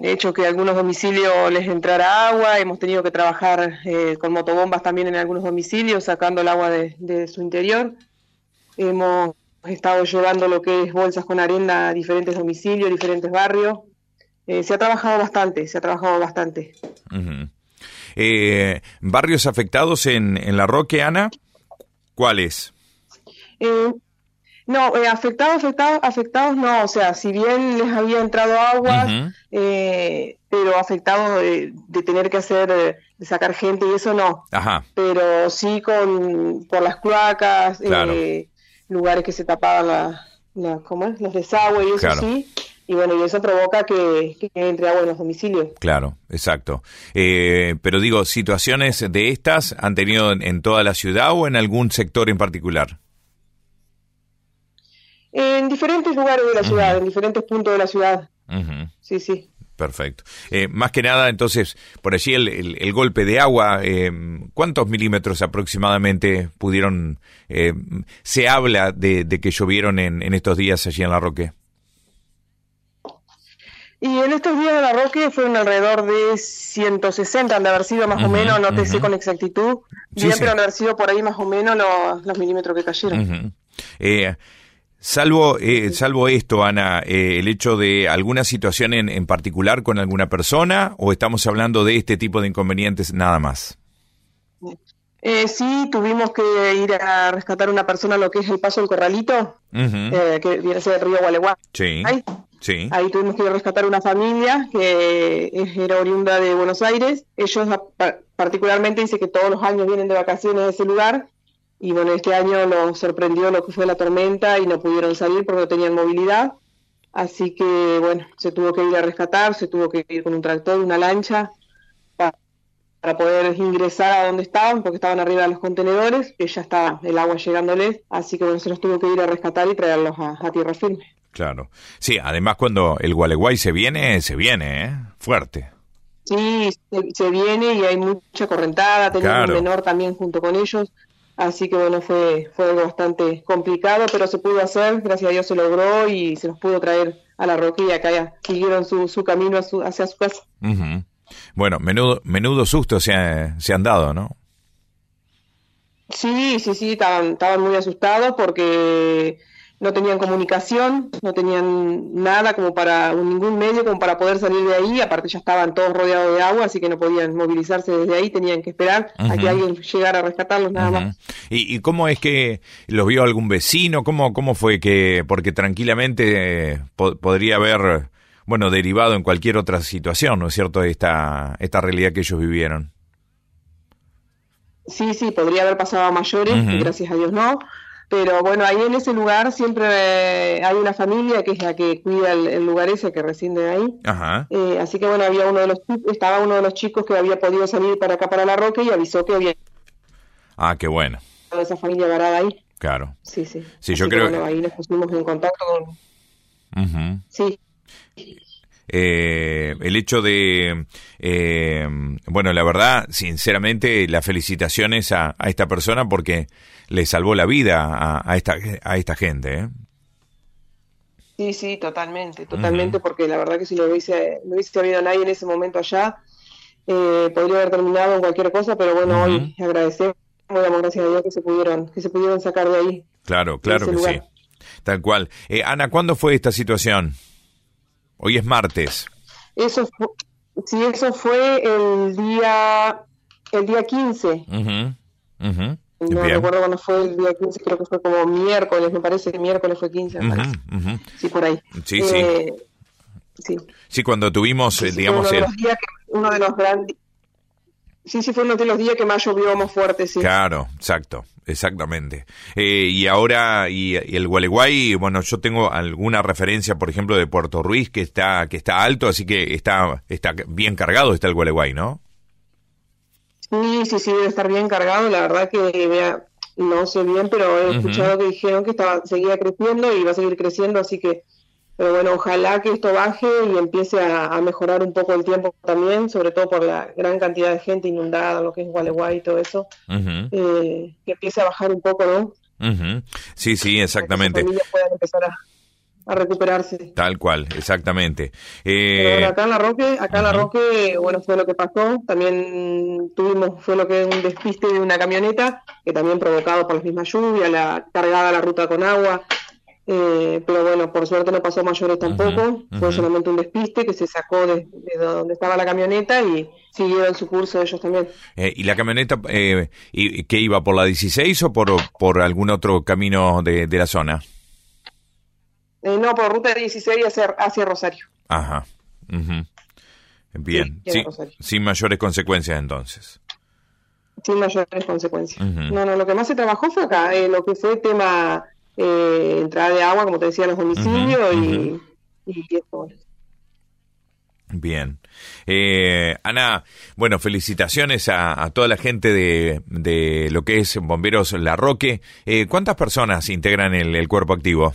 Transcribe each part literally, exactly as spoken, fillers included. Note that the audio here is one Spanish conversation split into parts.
hecho que a algunos domicilios les entrara agua, hemos tenido que trabajar eh, con motobombas también en algunos domicilios, sacando el agua de, de su interior. Hemos estado llevando lo que es bolsas con arena a diferentes domicilios, diferentes barrios. Eh, se ha trabajado bastante, se ha trabajado bastante. Uh-huh. Eh, ¿Barrios afectados en, en La Roque, Ana? ¿Cuáles? Eh, no, eh, afectados, afectados, afectados no, o sea, si bien les había entrado agua, Uh-huh. eh, pero afectados de, de tener que hacer, eh, de sacar gente y eso no. Ajá. Pero sí con por las cloacas, Claro. eh, lugares que se tapaban la, la, ¿cómo es? Los desagües y eso Claro. sí. Y bueno, y eso provoca que, que entre agua en los domicilios. Claro, exacto. Eh, pero digo, ¿situaciones de estas han tenido en, en toda la ciudad o en algún sector en particular? En diferentes lugares de la Uh-huh. ciudad, en diferentes puntos de la ciudad. Uh-huh. Sí, sí. Perfecto. Eh, más que nada, entonces, por allí el, el, el golpe de agua, eh, ¿cuántos milímetros aproximadamente pudieron, eh, se habla de, de que llovieron en, en estos días allí en La Roque? Y en estos días de La Roque fueron alrededor de ciento sesenta, han de haber sido más Uh-huh, o menos, no te uh-huh. sé con exactitud, Sí, bien, sí. pero han de haber sido por ahí más o menos los, los milímetros que cayeron. Uh-huh. Eh, salvo, eh, salvo esto, Ana, eh, el hecho de alguna situación en, en particular con alguna persona, ¿o estamos hablando de este tipo de inconvenientes nada más? Eh, sí, tuvimos que ir a rescatar a una persona a lo que es el Paso del Corralito, Uh-huh. eh, que viene a ser el río Gualeguay. Sí, Ahí, sí. ahí tuvimos que ir a rescatar una familia que es- era oriunda de Buenos Aires. Ellos a- pa- particularmente dice que todos los años vienen de vacaciones a ese lugar. Y bueno, este año los sorprendió lo que fue la tormenta y no pudieron salir porque no tenían movilidad. Así que bueno, se tuvo que ir a rescatar, se tuvo que ir con un tractor, una lancha, pa- para poder ingresar a donde estaban, porque estaban arriba de los contenedores, que ya estaba el agua llegándoles. Así que bueno, se los tuvo que ir a rescatar y traerlos a, a tierra firme. Claro. Sí, además cuando el Gualeguay se viene, se viene, ¿eh? Fuerte. Sí, se, se viene y hay mucha correntada, tenían Claro. un menor también junto con ellos. Así que bueno, fue, fue algo bastante complicado, pero se pudo hacer, gracias a Dios se logró y se los pudo traer a La Roque y acá ya siguieron su, su camino a su, hacia su casa. Uh-huh. Bueno, menudo, menudo susto se, ha- se han dado, ¿no? Sí, sí, sí, estaban, estaban muy asustados porque no tenían comunicación, no tenían nada como para, ningún medio como para poder salir de ahí, aparte ya estaban todos rodeados de agua, así que no podían movilizarse desde ahí, tenían que esperar a que Ujú. alguien llegara a rescatarlos nada Ujú. más. ¿Y, y cómo es que los vio algún vecino? ¿Cómo, cómo fue que, porque tranquilamente eh, po- podría haber, bueno, derivado en cualquier otra situación, ¿no es cierto? Esta, esta realidad que ellos vivieron. Sí, sí, podría haber pasado a mayores, Ujú. gracias a Dios no, pero bueno, ahí en ese lugar siempre eh, hay una familia que es la que cuida el, el lugar ese que reside ahí. Ajá. Eh, así que bueno, había uno de los chi- estaba uno de los chicos que había podido salir para acá para La Roque y avisó que había Ah, qué bueno. esa familia varada ahí. Claro. Sí, sí. Sí, Así yo que, creo bueno, ahí nos pusimos en contacto con... Ujú. Sí, Eh, el hecho de, eh, bueno, la verdad, sinceramente, las felicitaciones a, a esta persona porque le salvó la vida a, a esta a esta gente, ¿eh? sí, sí, totalmente, totalmente, Ujú. porque la verdad que si no hubiese, no hubiese habido nadie en ese momento allá, eh, podría haber terminado en cualquier cosa, pero bueno, Ujú. hoy agradecemos, damos gracias a Dios que se pudieron, que se pudieron sacar de ahí, Claro, de claro ese que sí. lugar. Tal cual. Eh, Ana, ¿cuándo fue esta situación? Hoy es martes. Eso fue, sí, eso fue el día, el día quince. Ujú, ujú. No Bien. recuerdo cuándo fue el día quince, creo que fue como miércoles, me parece que miércoles fue quince, me Ujú, parece. ujú. Sí, por ahí. Sí, sí. Eh, sí. Sí, cuando tuvimos, Sí, eh, sí, fue digamos, uno de el... los días que, uno de los grandes, sí, sí, fue uno de los días que más llovió más fuerte, sí. Claro, exacto, exactamente. Eh, y ahora, y, y el Gualeguay, bueno, yo tengo alguna referencia, por ejemplo, de Puerto Ruiz, que está que está alto, así que está está bien cargado está el Gualeguay, ¿no? Sí, sí, sí, debe estar bien cargado, la verdad que vea, no sé bien, pero he Ujú. escuchado que dijeron que estaba, seguía creciendo y va a seguir creciendo, así que, pero bueno, ojalá que esto baje y empiece a, a mejorar un poco el tiempo también, sobre todo por la gran cantidad de gente inundada, lo que es Gualeguay y todo eso, Ujú, eh, que empiece a bajar un poco, ¿no? ujú. Sí, sí, Para que esas exactamente. familias puedan empezar a... a recuperarse. Tal cual, exactamente. Eh, Pero bueno, acá en La Roque, acá uh-huh. en La Roque, bueno, fue lo que pasó. También tuvimos, fue lo que es un despiste de una camioneta, que también provocado por las mismas lluvias, la cargada la ruta con agua. Eh, pero bueno, por suerte no pasó mayores tampoco, uh-huh, uh-huh. fue solamente un despiste que se sacó de, de donde estaba la camioneta y siguieron su curso ellos también. Eh, ¿Y la camioneta eh, y, qué iba, por la dieciséis o por, por algún otro camino de, de la zona? Eh, no, por ruta dieciséis hacia, hacia Rosario. Ajá, uh-huh. Bien, sí, sin, sin mayores consecuencias entonces. Sin mayores consecuencias. Uh-huh. No, no, lo que más se trabajó fue acá, eh, lo que fue tema... Eh, entrada de agua, como te decía, los domicilios uh-huh, uh-huh. y, y eso. Bien. Eh, Ana, bueno, felicitaciones a, a toda la gente de, de lo que es Bomberos La Roque. Eh, ¿Cuántas personas integran el, el cuerpo activo?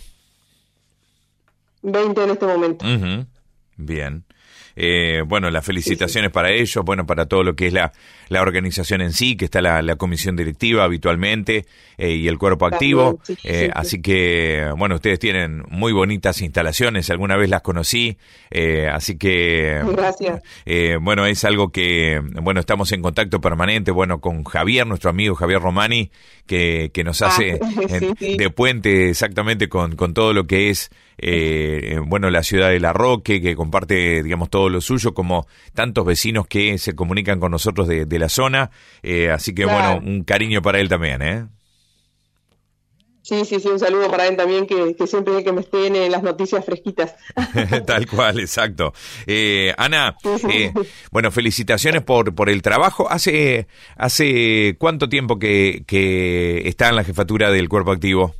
veinte en este momento. Uh-huh. Bien. Eh, bueno, las felicitaciones sí, sí. para ellos, bueno, para todo lo que es la, la organización en sí, que está la, la comisión directiva habitualmente eh, y el cuerpo activo. Sí, sí, eh, sí, así sí. que, bueno, ustedes tienen muy bonitas instalaciones, alguna vez las conocí, eh, así que... Gracias. Eh, bueno, es algo que, bueno, estamos en contacto permanente, bueno, con Javier, nuestro amigo Javier Romani, que, que nos hace ah, sí, en, sí. de puente exactamente con, con todo lo que es, eh, bueno, la ciudad de La Roque, que comparte, digamos, todo lo suyo, como tantos vecinos que se comunican con nosotros de, de la zona, eh, así que, claro. bueno, un cariño para él también, ¿eh? Sí, sí, sí, un saludo para él también, que, que siempre es que me estén en las noticias fresquitas. Tal cual, exacto. Eh, Ana, eh, bueno, felicitaciones por por el trabajo. ¿Hace hace cuánto tiempo que, que está en la jefatura del cuerpo activo?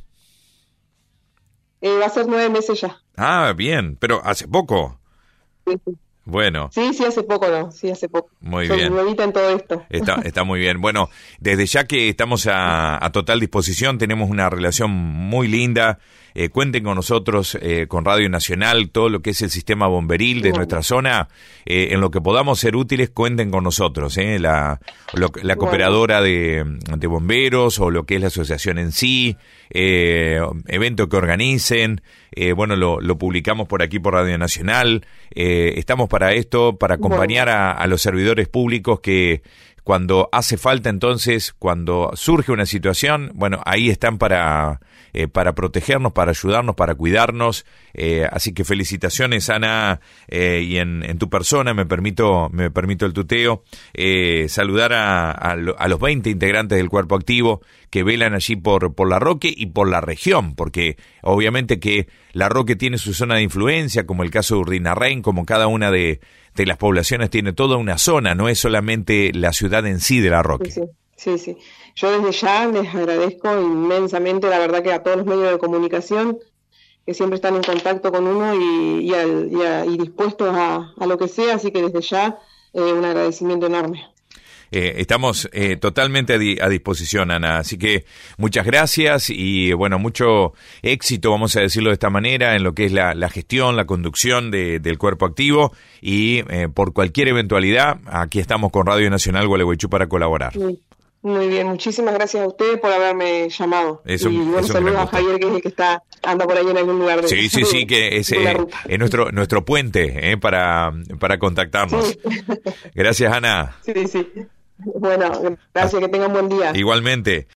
Eh, va a ser nueve meses ya. Ah, bien, pero hace poco. Sí, sí. Bueno. Sí, sí, hace poco, ¿no? Sí, hace poco. Muy Soy bien. nuevita en todo esto. Está, está muy bien. Bueno, desde ya que estamos a, a total disposición, tenemos una relación muy linda. Eh, cuenten con nosotros, eh, con Radio Nacional, todo lo que es el sistema bomberil de bueno. nuestra zona. Eh, en lo que podamos ser útiles, cuenten con nosotros. Eh, la, lo, la cooperadora bueno. de, de bomberos o lo que es la asociación en sí, eh, evento que organicen. Eh, bueno, lo, lo publicamos por aquí por Radio Nacional. Eh, estamos para esto, para acompañar bueno. a, a los servidores públicos que cuando hace falta, entonces, cuando surge una situación, bueno, ahí están para, eh, para protegernos, para ayudarnos, para cuidarnos. Eh, así que felicitaciones, Ana, eh, y en, en tu persona me permito, me permito el tuteo, eh, saludar a, a, a los veinte integrantes del cuerpo activo que velan allí por, por La Roque y por la región, porque obviamente que La Roque tiene su zona de influencia, como el caso de Urdinarrain, como cada una de, de las poblaciones tiene toda una zona, no es solamente la ciudad en sí de La Roque. Sí, sí, sí, sí. Yo desde ya les agradezco inmensamente, la verdad, que a todos los medios de comunicación que siempre están en contacto con uno y, y, al, y, a, y dispuestos a, a lo que sea, así que desde ya eh, un agradecimiento enorme. Eh, estamos eh, totalmente a, di- a disposición, Ana, así que muchas gracias y bueno, mucho éxito, vamos a decirlo de esta manera, en lo que es la, la gestión, la conducción de, del cuerpo activo y eh, por cualquier eventualidad, aquí estamos con Radio Nacional Gualeguaychú para colaborar. Sí. Muy bien, muchísimas gracias a ustedes por haberme llamado. Es un, y bueno, saludos a Javier, que es el que está anda por ahí en algún lugar. De, sí, sí, sí, que es, eh, es nuestro nuestro puente eh, para, para contactarnos. Sí. Gracias, Ana. Sí, sí. Bueno, gracias, que tengan buen día. Igualmente.